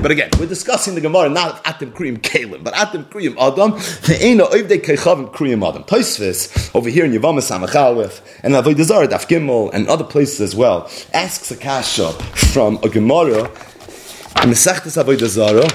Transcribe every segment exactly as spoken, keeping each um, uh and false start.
But again, we're discussing the Gemara not of Atem Kriyim Kalim, but Atem Kriyim Adam, Ve'ena Oivdei Kechavim Kriyim Adam. Tosfos, over here in Yevama Samach Aleph, and Avodah Zarah Daf Gimel, and other places as well, asks a kasha from a Gemara, in Mesechtes Avodah Zarah,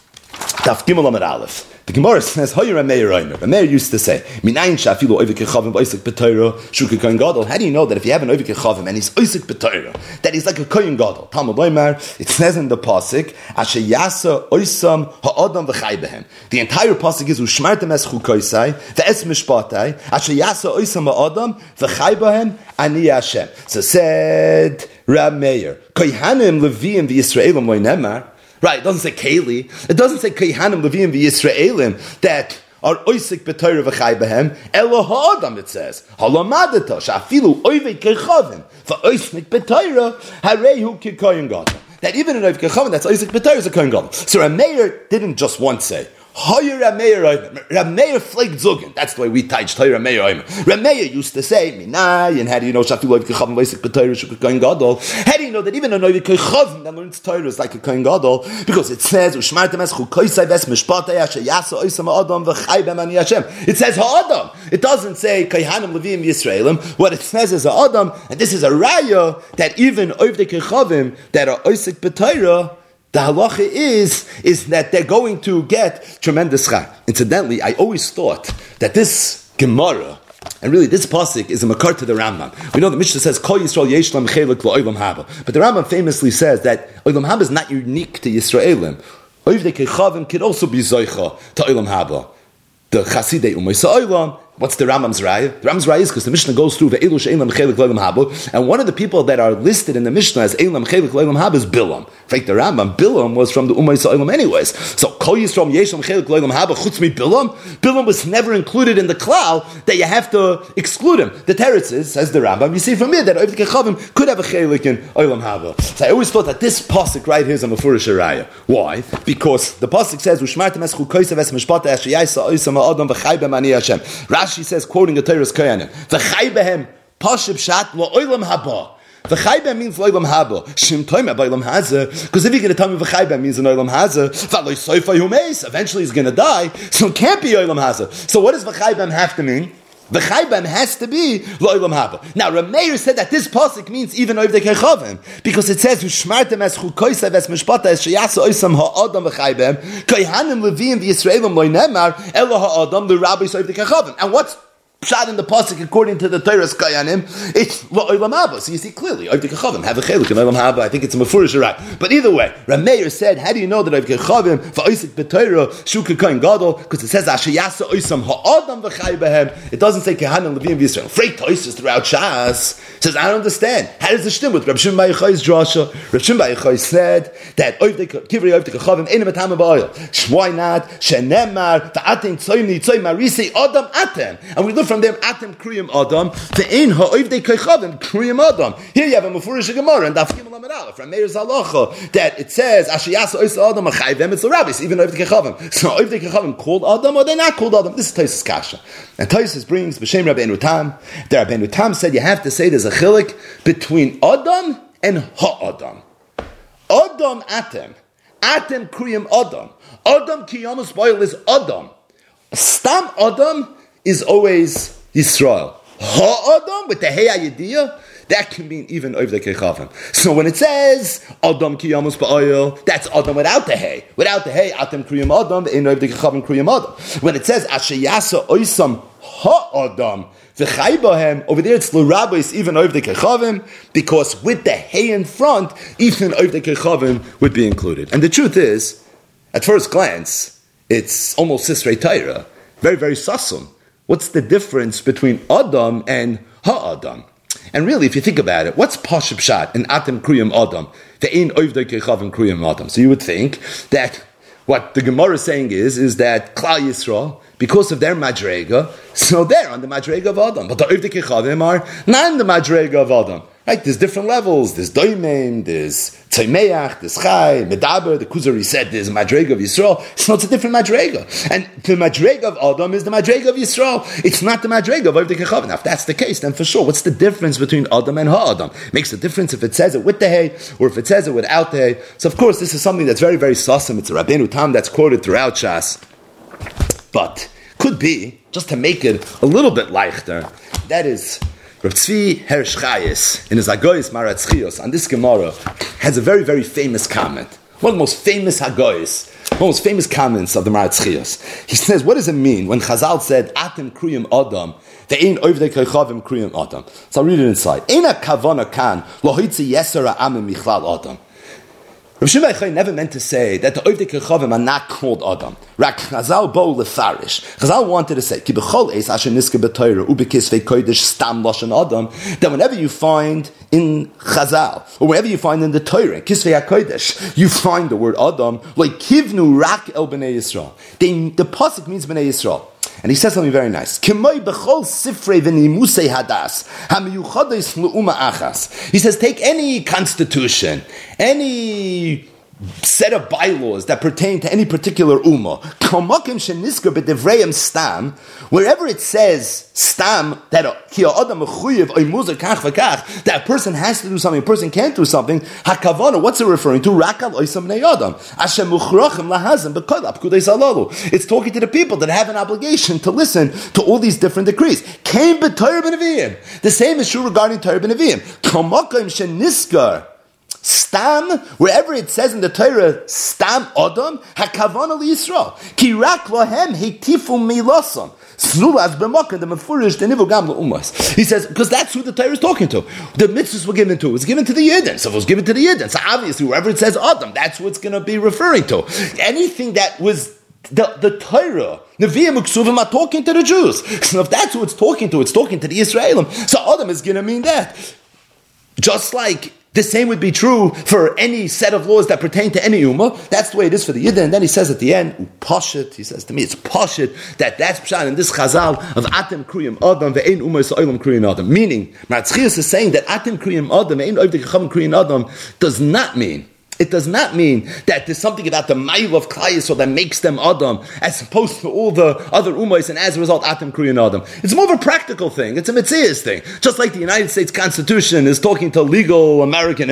Daf Gimel Amar Aleph. The Gemara says, "How Rameir used to say, Minayin shafilu oivik kechavim b'oisik b'Torah shuka kohen gadol." How do you know that if you have an oivik kechavim and he's oisik b'Torah, that he's like a kohen gadol? Talmud Loimar, it says in the pasuk, "Asher yasa oisam ha'adam v'chai behem." The entire pasuk is ushmartem es chukoisai ve'es mishpatai asher yasa oisam ha'adam v'chai behem ani Hashem. So said Rameir, "Kohanim leviim v'Yisraelim lo'nemar." Right, it doesn't say Keli. It doesn't say Kohanim Levim v'Yisraelim that are oisik b'Torah v'chai behem. Elo ha'adam, it says. Halamadata shafilu oivei kechavim v'oisik b'Torah harehu k'koyin gadol. That even in oivei kechavim that's oisik b'Torah is a koyin gadol. So Rameir didn't just once say, Hoyer Rameir Rameir flake zugen. That's the way we teach Torah Rameir. Rameir used to say, Minai, and how do you know Shafilu oivei kechavim v'oisik b'Torah shuka koyin gadol? How do you know that even an oivei kechavim that learns Torah is like a koyin gadol? Because it says Ushmartem es chukoisai ves mishpatei asher yasa oisam ha'adam v'chai b'hem ani Hashem. It says ha'adam. It doesn't say Kohanim Levim Yisraelim. What it says is ha'adam, and this is a raya that even oivei kechavim that are oisik b'Torah, the halacha is, is that they're going to get tremendous chai. Incidentally, I always thought that this Gemara, and really this pasuk, is a makar to the Rambam. We know the Mishnah says, Kol Yisrael yesh lam chelik la'olam haba. But the Rambam famously says that olam haba is not unique to Yisraelim. Oivdei kechavim could also be zoicha to olam haba. The Chasidei Umay Sa'olam. What's the Rambam's raya? The Rambam's raya is because the Mishnah goes through the Eilu She'ein Lam Chelik L'Olam Haba, and one of the people that are listed in the Mishnah as Ein Lam Chelik L'Olam Haba is Bilam. In fact, the Rambam, Bilam was from the Umay Sa'olam anyways. So, Kol Yisrael Yesh Lam Chelik L'Olam Haba Chutz Mi Bilam. Bilam was never included in the klal that you have to exclude him. The Teretz is, says the Rambam, you see from here that Oivdei Kechavim could have a Chelik in Olam Haba. So I always thought that this pasuk right here is a Mefurish raya. Why? Because the pasuk says, Ushmartem es chukoisei ves mishpatei asher yasa oisam ha'adam v'chai b'hem ani Hashem. Rashi says, quoting the Torah's Koyanim, V'chai behem pashib shat lo'olam haba. V'chai behem means lo'olam haba. Shim toima b'olam hazeh. Because if you're going to tell me v'chai behem means an olam hazeh, v'aloi soifa yumeis, eventually he's going to die, so it can't be olam hazeh. So what does v'chai behem have to mean? V'chai behem has to be lo'olam haba. Now, Rameir said that this pasuk means even oivdei kechavim, because it says, Ushmartem es chukoisei ves mishpatei es sheyasa oisam ha'adam v'chai behem, kohanim leviim v'Yisraelim lo'nemar, elo ha'adam l'rabbi oivdei kechavim. And what's Pshat in the pasuk according to the Torah's Kayanim, it's Olam Haba. So you see clearly, Oivdei Kechavim have a chelik in Olam Haba. I think it's a mefurish right. But either way, Rameir said, how do you know that Oivdei Kechavim va'oisik b'Torah shuka kohen gadol? Because it says Asher yasa oisam ha'adam v'chai behem. It doesn't say Kehanim Levim v'Yisrael. Freit Toisus throughout Shas says, I don't understand. How does it stem with Reb Shimon bar Yochai's drasha? Reb Shimon bar Yochai said that Oivdei Kivrei Oivdei Kechavim ain't a matam ba'oil. Why not? Shenemar va'atem tzoyni tzoy marisei adam atem. And we look from them atem kriyim adam ve'ein ha'oivdei kechavim kriyim adam. Here you have a mefurish gemara and daf gimel amar aleph from Meir's halacha that it says asher yasa oisa adam achayvem it's the rabbis even oivdei kechavim. So oivdei kechavim called adam or they not called adam? This is Tosfos kasha, and Tosfos brings b'shem Rabbeinu Tam. The Rabbeinu Tam said you have to say there's a chilik between adam and ha'adam. Adam atem atem kriyim adam. Adam kiyamus boil is adam. Stam adam is always Yisrael. Ha-Adam, with the Hey Ayidiyah, that can mean even Oivdei Kechavim. So when it says, Adam ki yamus ba'oil, that's Adam without the Hey. Without the Hey, Atem kriyim Adam, in Oivdei Kechavim kriyim Adam. When it says, Asher yasa oisam ha-Adam, v'chai bahem, over there it's l'rabos, even Oivdei Kechavim, because with the Hey in front, even Oivdei Kechavim would be included. And the truth is, at first glance, it's almost Sisrei Torah. Very, very sassum. What's the difference between Adam and Ha-Adam? And really, if you think about it, what's Pashib Shat and Atem Kriyim Adam? Ve'ein Oivdei Kechavim Kriyim Adam. So you would think that what the Gemara is saying is, is that Klal Yisrael, because of their Madrega, so they're on the Madrega of Adam. But the Oivdei Kechavim are not on the Madrega of Adam. Right? There's different levels. There's Doimim, there's Tzaimeach, there's Chai, Medaber, the Kuzari said there's a Madrega of Yisrael. So it's a different Madrega. And the Madrega of Adam is the Madrega of Yisrael. It's not the Madrega of Avdei Kechav. Now, if that's the case, then for sure, what's the difference between Adam and Ha-Adam? Makes a difference if it says it with the Hay or if it says it without the Hay. So, of course, this is something that's very, very sussum. It's a Rabbeinu Tam that's quoted throughout Shas. But could be, just to make it a little bit leichter, that is... Rav Tzvi Hersh Chayes, in his Hagoyis Maratz Chios, on this Gemara, has a very, very famous comment. One of the most famous Hagoyis, one of the most famous comments of the Maratz Chios. He says, what does it mean when Chazal said, Atem Kriyim Adam, Ve'ein Ovdei Kechavim Kriyim Adam? So I'll read it inside. Eina Kavana Kan, Lo Hitzi Yesera Amim Michlal Adam. Rav Shimon Yochai never meant to say that the Ovdei Kechavim are not called Adam. Rak Chazal bo lefarish. Chazal wanted to say, Ki b'chol eis asher niska b'Torah ubekisvei kodesh stam lashon Adam. That whenever you find in Chazal or whenever you find in the Torah kisvei hakodesh, you find the word Adam like kivnu rak el b'nei Yisrael. The, the pasuk means b'nei Yisrael. And he says something very nice. K'moi b'chol sifrei v'nimusei hadas hamiyuchadis l'uma achas. He says, take any constitution, any set of bylaws that pertain to any particular ummah, wherever it says stam that that a person has to do something, a person can't do something, hakavana, what's it referring to? It's talking to the people that have an obligation to listen to all these different decrees. The same is true regarding Torah b'Nevi'im. Stam, wherever it says in the Torah, Stam Adam, Hakavana Yisrael, Ki rak lohem heitifu milosam, Snulaz b'makan the mefurish the nivogam l'umas. He says because that's who the Torah is talking to. The mitzvahs were given to. It was given to the Yidden. So if it was given to the Yidden, so obviously wherever it says Adam, that's what it's going to be referring to. Anything that was the the Torah, Nevi'im Uksuvim are talking to the Jews. So if that's who it's talking to, it's talking to the Israelim. So Adam is going to mean that. Just like the same would be true for any set of laws that pertain to any ummah. That's the way it is for the Yidden. And then he says at the end, Pashit, he says to me, it's Pashit, that that's Pshat in this Chazal of Atem Kriyim Adam, ve'ein ummah Yisraelim Kriyim Adam. Meaning, Matzchias is saying that Atem Kriyim Adam, ve'ein Ovdei Kechavim Kriyim Adam, does not mean, it does not mean that there's something about the Ma'il of Klal Yisrael that makes them Adam, as opposed to all the other Ummahs, and as a result, Atem Kriyim Adam. It's more of a practical thing. It's a Metzias thing. Just like the United States Constitution is talking to legal American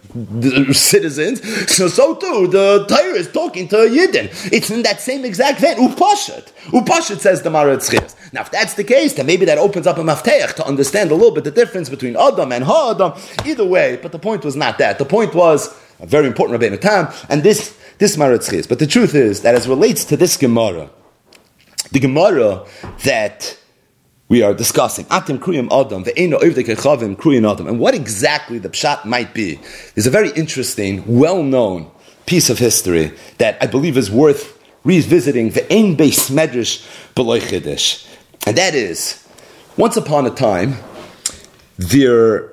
citizens, so so too, the Torah is talking to Yidden. It's in that same exact vein. Upashat. Upashat says the Maratz Chias. Now, if that's the case, then maybe that opens up a mafteach to understand a little bit the difference between Adam and Ha-Adam. Either way, but the point was not that. The point was a very important Rabbeinu Tam, and this this Maratz Chias. But the truth is that as relates to this Gemara, the Gemara that we are discussing, Atem Kriyim Adam, ve'eino Ovdei Kechavim Kriyim Adam, and what exactly the pshat might be, is a very interesting, well-known piece of history that I believe is worth revisiting. Ve'ein beis medrash b'lo chidush, and that is, once upon a time, there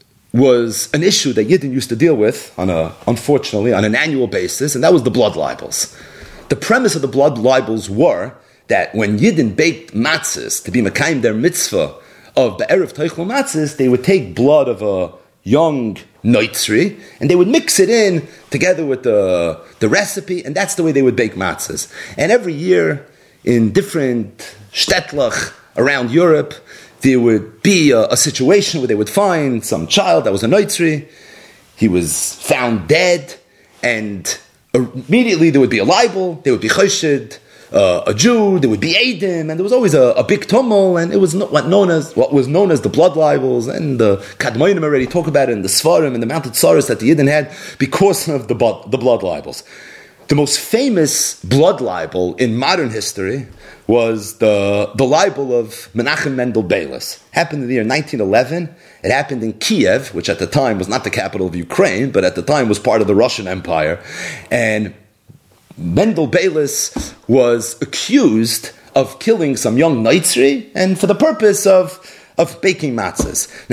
was an issue that Yidden used to deal with, on a, unfortunately, on an annual basis, and that was the blood libels. The premise of the blood libels were that when Yidden baked matzahs to be mekayim their mitzvah of be'erev teichel matzahs, they would take blood of a young noitzri, and they would mix it in together with the, the recipe, and that's the way they would bake matzahs. And every year, in different shtetlach around Europe, there would be a, a situation where they would find some child that was a noitzri. He was found dead, and immediately there would be a libel, there would be choshed, uh, a Jew, there would be Eidim, and there was always a, a big tumult, and it was no, what known as what was known as the blood libels, and the Kadmonim already talk about it in the Svarim and the Mounted Tsaros that the Yidden had because of the, the blood libels. The most famous blood libel in modern history was the, the libel of Menachem Mendel Beilis. Happened in the year nineteen eleven. It happened in Kiev, which at the time was not the capital of Ukraine, but at the time was part of the Russian Empire. And Mendel Beilis was accused of killing some young noitzri, and for the purpose of, of baking matzahs. Now,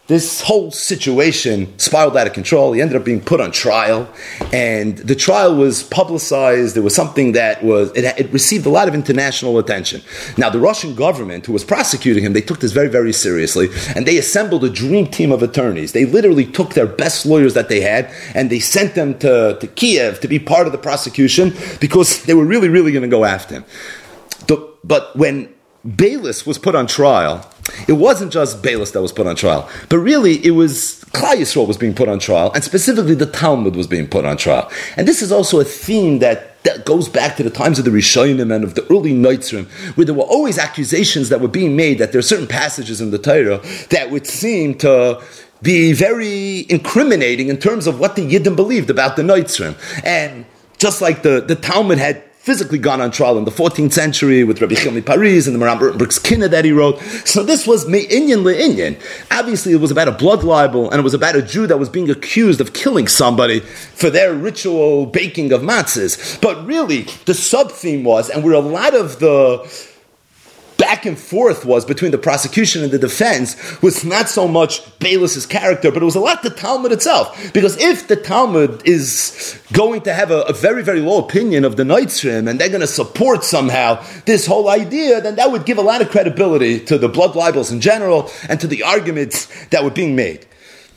this whole situation spiraled out of control. He ended up being put on trial, and the trial was publicized. It was something that was, it, it received a lot of international attention. Now, the Russian government, who was prosecuting him, they took this very, very seriously, and they assembled a dream team of attorneys. They literally took their best lawyers that they had, and they sent them to, to Kiev to be part of the prosecution, because they were really, really going to go after him. The, but when Beilis was put on trial, it wasn't just Beilis that was put on trial, but really it was Klal Yisrael was being put on trial, and specifically the Talmud was being put on trial. And this is also a theme that, that goes back to the times of the Rishonim and of the early Noitzrim, where there were always accusations that were being made that there are certain passages in the Torah that would seem to be very incriminating in terms of what the Yidden believed about the Noitzrim. And just like the, the Talmud had physically gone on trial in the fourteenth century with Rabbi Chilmi Paris and the Maram Brooks Kinnah that he wrote. So this was me'inyan le'inyan. Obviously, it was about a blood libel, and it was about a Jew that was being accused of killing somebody for their ritual baking of matzahs. But really, the sub-theme was, and where a lot of the back and forth was between the prosecution and the defense, was not so much Beilis' character, but it was a lot the Talmud itself. Because if the Talmud is going to have a, a very, very low opinion of the Noitzrim, and they're going to support somehow this whole idea, then that would give a lot of credibility to the blood libels in general, and to the arguments that were being made.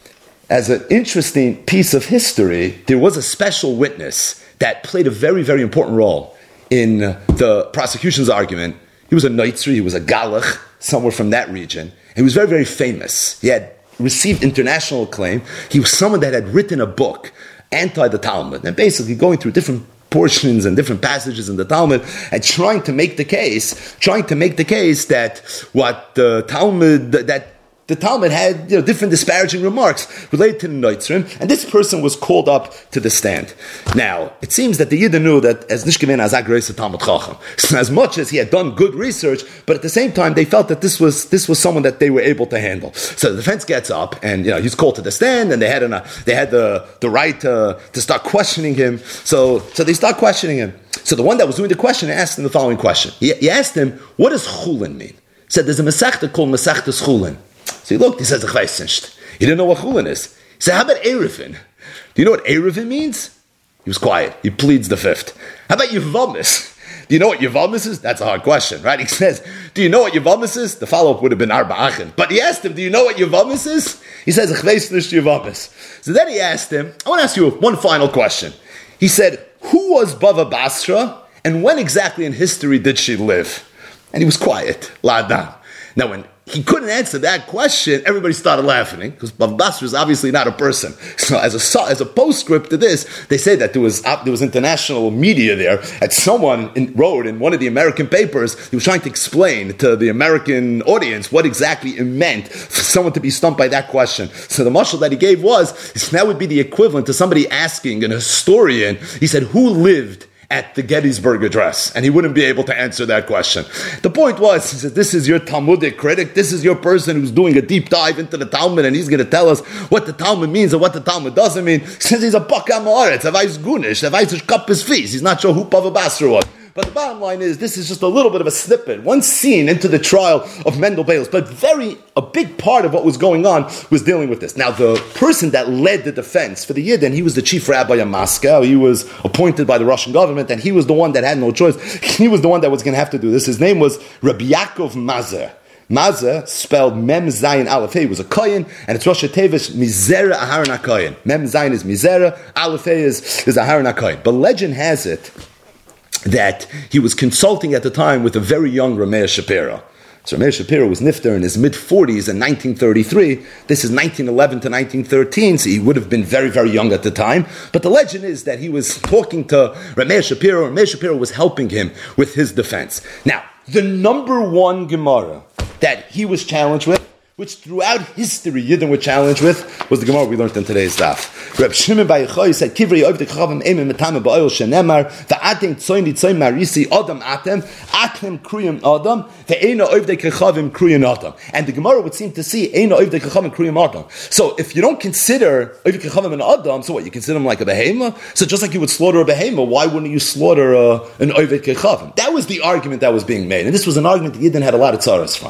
As an interesting piece of history, there was a special witness that played a very, very important role in the prosecution's argument. He was a Noitzri, he was a Galach, somewhere from that region. He was very, very famous. He had received international acclaim. He was someone that had written a book, anti the Talmud, and basically going through different portions and different passages in the Talmud and trying to make the case, trying to make the case that what the Talmud, that the Talmud had, you know, different disparaging remarks related to the Noitzrim, and this person was called up to the stand. Now, it seems that the Yidden knew that as Nishkemen Azak Reis Talmud Chacham, as much as he had done good research, but at the same time they felt that this was this was someone that they were able to handle. So the defense gets up, and you know he's called to the stand, and they had an, uh, they had the the right to, to start questioning him. So so they start questioning him. So the one that was doing the question asked him the following question. He, he asked him, "What does chulin mean?" He said, "There's a Masechta called Masechtas Chulin." So he looked, he says, he didn't know what chulin is. He said, how about Erevin? Do you know what Erevin means? He was quiet. He pleads the fifth. How about Yevamis? Do you know what Yevamis is? That's a hard question, right? He says, do you know what Yevamis is? The follow-up would have been Arba Achin. But he asked him, do you know what Yevamis is? He says, Yevamis. So then he asked him, I want to ask you one final question. He said, who was Bava Basra, and when exactly in history did she live? And he was quiet. La'adam. Now, when he couldn't answer that question, everybody started laughing, because Bava Basra is obviously not a person. So as a as a postscript to this, they say that there was uh, there was international media there, and someone in, wrote in one of the American papers, he was trying to explain to the American audience what exactly it meant for someone to be stumped by that question. So the mashal that he gave was, that would be the equivalent to somebody asking an historian, he said, who lived at the Gettysburg Address, and he wouldn't be able to answer that question. The point was, he said, this is your Talmudic critic, this is your person who's doing a deep dive into the Talmud, and he's going to tell us what the Talmud means and what the Talmud doesn't mean. Since he's a Bakam Haaretz, a Vais Gunish, a Vais Cup his fees, he's not sure who Bava Basra was. But the bottom line is, this is just a little bit of a snippet, one scene into the trial of Mendel Beilis, but very, a big part of what was going on was dealing with this. Now, the person that led the defense for the Yidden, he was the chief rabbi of Moscow. He was appointed by the Russian government, and he was the one that had no choice. He was the one that was going to have to do this. His name was Rabbi Yaakov Mazer. Mazer, spelled Mem Zayin Aleph He, was a Kohen, and it's Rosh Tevis Mizera Aharon HaKohen. Mem Zayin is Mizera, Aleph He is, is Aharon HaKohen. But legend has it that he was consulting at the time with a very young Rameir Shapiro. So Rameir Shapiro was nifter in his mid-forties in nineteen thirty-three. This is nineteen eleven to nineteen thirteen, so he would have been very, very young at the time. But the legend is that he was talking to Rameir Shapiro, and Rameir Shapiro was helping him with his defense. Now, the number one Gemara that he was challenged with, which throughout history Yidden were challenged with, was the Gemara we learned in today's daf. Reb Shimon Bar Yochai said, Kivrei oiv dekachavim emim metame ba'oil shenemar, va'atem tzoin ditzoin marisi adam atem, atem kriyim adam, ve'ena oiv dekachavim kriyim adam. And the Gemara would seem to see, ena oiv dekachavim kriyim adam. So if you don't consider oiv dekachavim an adam, so what, you consider him like a behema? So just like you would slaughter a behema, why wouldn't you slaughter uh, an oiv dekachavim? That was the argument that was being made. And this was an argument that Yidden had a lot of tzaras from.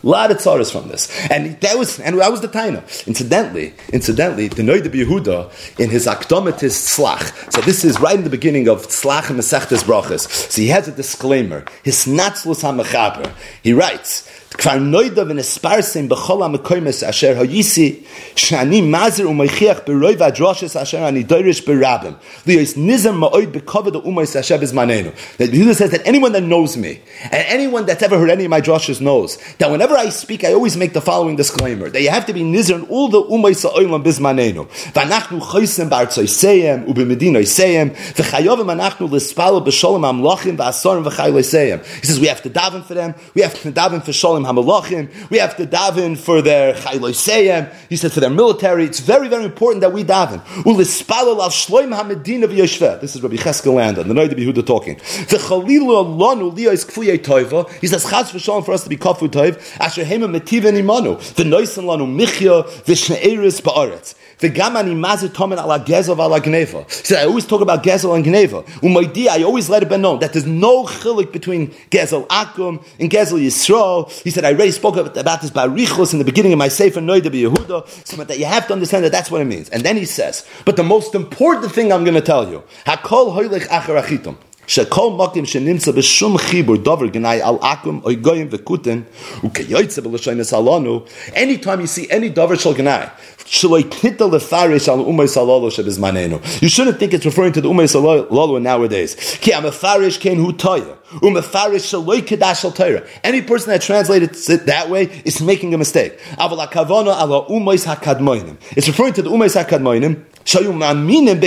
A lot of tzaras from this. And that was and that was the taina. Incidentally, incidentally, the Noida Yehuda in his Akdomatis Tzlach. So this is right in the beginning of Tzlach and Masechtes Brachas. So he has a disclaimer. His Natzlus HaMechaber. He writes, Kvar noida v'nesparsim b'chol ha'mekoymes asher ha'yisi sh'ani mazer u'meichiach b'roi v'adroshes asher ani doirish b'rabim li'os nizem ma'oid b'koved u'u'mais asher b'zmanenu. That Yehuda says that anyone that knows me, and anyone that's ever heard any of my droshes knows, that whenever I speak, I always make the following disclaimer, that you have to be nizer in all the u'mais ha'olam b'zmanenu. V'anachnu choysem b'artzoyseyem u'b'medinoyseyem v'chayovim anachnu l'spalo b'sholem ha'mlochim v'asorim v'chayloyseyem. He says we have to daven for them, we have to daven for sholem Hamalachim. We have to daven for their chayloiseyem. He said for their military. It's very, very important that we daven. Ulispalel al shloim hamedina v'yoshveh. This is Rabbi Cheskel Landa, the Noida Yehuda talking. V'chalilu lanu liyos kfuyei toiva. He says chaz v'shalom for us to be kafu toiv. Asher hema metivin imanu. V'noisen lanu michya v'shne'eris ba'aretz. V'gamani mazir tomen ala gezel v'ala gneva. He said, I always talk about gezel and gneva. Umaydi, I always let it be known that there's no chilik between gezel akum and gezel yisrael. He said, I already spoke about this by Richos in the beginning of my Sefer Noida Yehuda, so that you have to understand that that's what it means. And then he says, but the most important thing I'm going to tell you, Hakol hoylech acher achitum. Shekol makim shenimtza b'shum chibur dover genai al akum oigoyim v'kuten ukeyoytze b'lashonis alonu. Anytime you see any dover shel genai, shaloi pita lefarish al umay salolo shebizmanenu. You shouldn't think it's referring to the umay salolo nowadays. Ki amefarish ken hu toya. Umefarish shaloi kedash al Torah. Any person that translates it that way is making a mistake. Aval hakavana ala umays hakadmoinim. It's referring to the umays hakadmoinim. They believed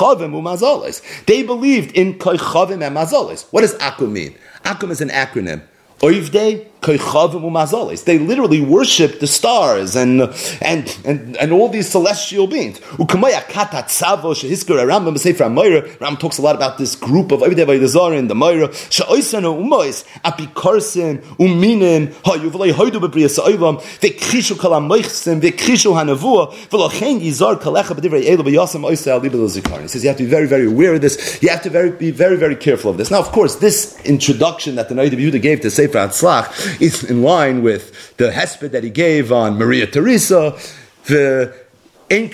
in koichavim and mazolis. What does akum mean? Akum is an acronym. Oivdei koichavim umazolis. They literally worship the stars and and and, and all these celestial beings. Ukamaya kata tzavo shehiskar Rambam b'sefer HaMoreh. Rambam talks a lot about this group of Oivdei v'Yidazar the Moreh. She'oisanu umois apikarsim uminim hayuvlei hoidu b'briyas ha'olam v'krishu kalamoichsim v'krishu hanavua v'lochein yizar kalecha b'divrei elu v'yasam oisei al libel zikaron. He says you have to be very, very aware of this. You have to very, be very, very careful of this. Now, of course, this introduction that the Noida Yehuda gave to Sefer Hatzlach is in line with the hesped that he gave on Maria Teresa, the But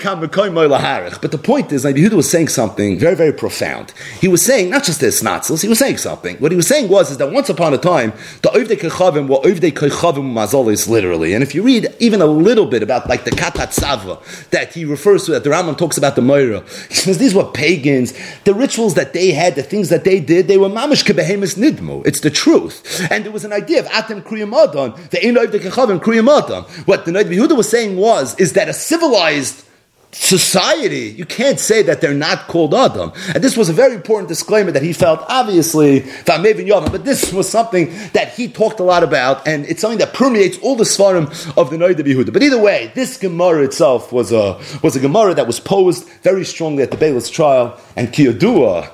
the point is, Yehuda was saying something very, very profound. He was saying, not just his snatzels, he was saying something. What he was saying was, is that once upon a time, the Oivdei Kechavim were Oivdei Kechavim Mazolis, literally. And if you read even a little bit about, like, the Katat Sava, that he refers to, that the Rambam talks about the Moira, he says these were pagans. The rituals that they had, the things that they did, they were mamish kebehemis nidmu. It's the truth. And there was an idea of Atem Kriyam Adam, the Ein Oivdei Kechavim Kriyam Adam. What the Noida Yehuda was saying was, is that a civilized society, you can't say that they're not called Adam. And this was a very important disclaimer that he felt, obviously, but this was something that he talked a lot about, and it's something that permeates all the Svarim of the Noida Yehuda. But either way, this Gemara itself was a, was a Gemara that was posed very strongly at the Beilis trial, and Kiyodua,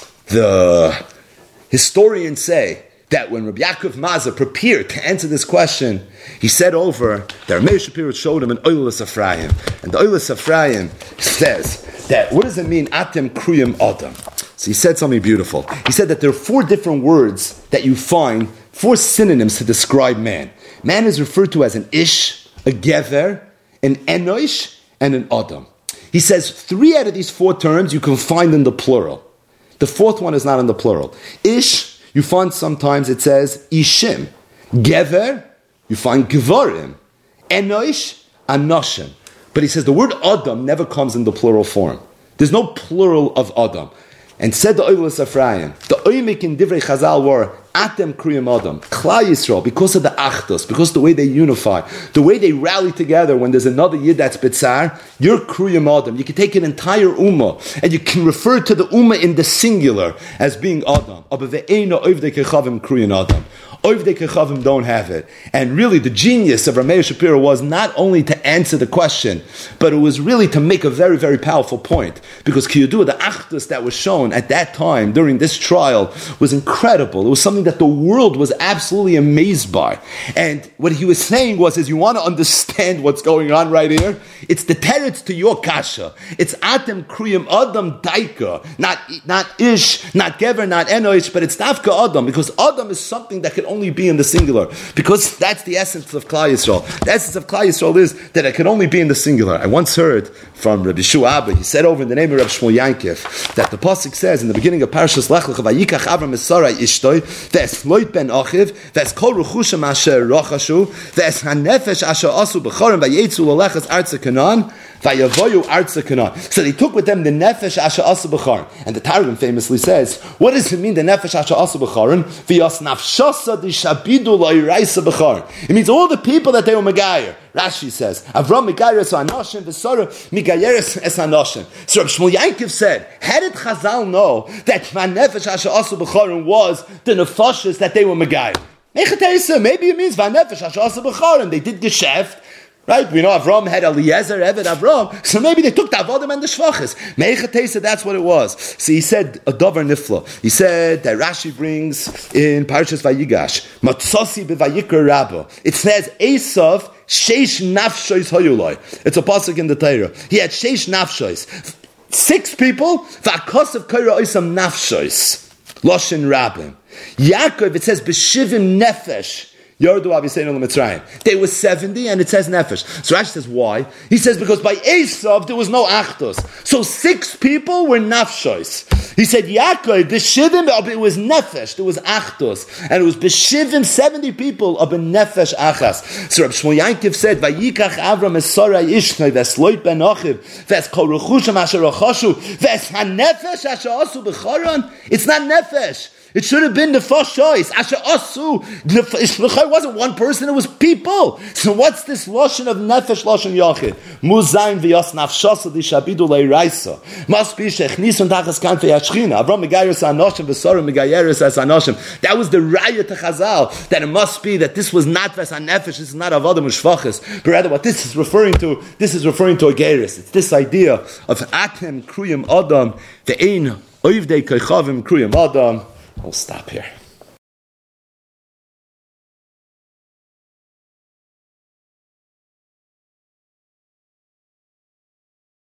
the historians say, that when Rabbi Yaakov Mazah prepared to answer this question, he said over that Meir Shapiro showed him an Oilas Ephraim. And the Oilas Ephraim says that, what does it mean, Atem Kriyam Adam? So he said something beautiful. He said that there are four different words that you find, four synonyms to describe man. Man is referred to as an Ish, a Gever, an Enosh, and an Adam. He says three out of these four terms you can find in the plural. The fourth one is not in the plural. Ish, you find sometimes it says Ishim. Gever, you find Gevarim. Enosh, Anoshim. But he says the word Adam never comes in the plural form. There's no plural of Adam. And said the Oilas Ephraim, the Oimik in Divrei Chazal were Atem Kriyam Adam, Klal Yisrael, because of the Achdus, because of the way they unify, the way they rally together when there's another Yid that's Bitzar, you're Kriyam Adam. You can take an entire Ummah, and you can refer to the Ummah in the singular as being Adam. Aber ve'eino oivdei kechavim Kriyam Adam. Oivdei Kechavim don't have it. And really the genius of Rameir Shapiro was not only to answer the question, but it was really to make a very, very powerful point. Because Kiyodua, the Achdus that was shown at that time during this trial was incredible. It was something that the world was absolutely amazed by. And what he was saying was, is you want to understand what's going on right here? It's the teretz to your kasha. It's Atem Kriyam Adam Daika. Not, not Ish, not Gever, not Enosh, but it's Dafka Adam. Because Adam is something that can only be in the singular, because that's the essence of Klal Yisrael. The essence of Klal Yisrael is that it can only be in the singular. I once heard from Rabbi Shua Abba, he said over in the name of Rabbi Shmuel Yankiv, that the pasuk says in the beginning of Parashas Lech Lecha, Vayikach Avram es Sarai ishtoi, ve'es loit ben achiv, ve'es kol ruchushem asher rachashu, ve'es hanefesh asher asu b'chorim, vayetzu l'olechas arza Canaan, vayavoyu arza Canaan. So they took with them the nefesh asher asu b'chorim. And the Targum famously says, what does it mean, the nefesh asher asu b'chorim? V'yas nafshasa dishabidu lo'iraisa b'chorim. It means all the people that they were megayer. Rashi says, Avram megayer es anoshim, v'Sara megayer es anoshim. So Rabbi Shmuel Yankiv said, how did Chazal know that nefesh asher asu b'chorim was the nefashas that they were megayer? Maybe it means vanefesh asher asu b'chorim. They did geschäft. Right? We know Avram had Eliezer, Eved Avram, so maybe they took the Avodim and the Shvachas. Meichatesa, that's what it was. So he said a Dover Nifla. He said that Rashi brings in Parashas Vayigash, Matzosi b'Vayikra Rabba. It says, Esav, Sheish Nafshois Hayuloi. It's a pasuk in the Torah. He had Sheish Nafshois. Six people, V'akosav Kaira Oisam Nafshois. Loshin Rabbim. Yaakov, it says, B'shivim Nefesh. Yordu Aviseinu L'Mitzrayim. They were seventy, and it says nefesh. So Rashi says, why? He says, because by Esav there was no achtos. So six people were nafshois. He said, Yaakov, b'shivim, it was nefesh, there was achtos. And it was b'shivim, seventy people of a nefesh achas. So Rabbi Shmuel Yankiv said, Vayikach Avram es Sarai ishnoi, ves loit ben achiv, ves kol ruchushem asher rachashu, ves hanefesh asher asu b'choron. It's not nefesh. It should have been the first choice. Asher asu. It wasn't one person, it was people. So what's this lashon of nefesh, lashon yachid? Muzayin v'yas nafshasa dishabidu leiraisa. Must be shechnisun tachas kanfei hashchina. Avram megayeres anoshim v'Sara megayeres as anoshim. That was the raya to Chazal, that it must be that this was not ves hanefesh, this is not avodim u'shvachas, but rather what this is referring to, this is referring to a geirus. It's this idea of atem kruyim adam, ve'ein oivdei koichavim kruyim adam. We'll stop here.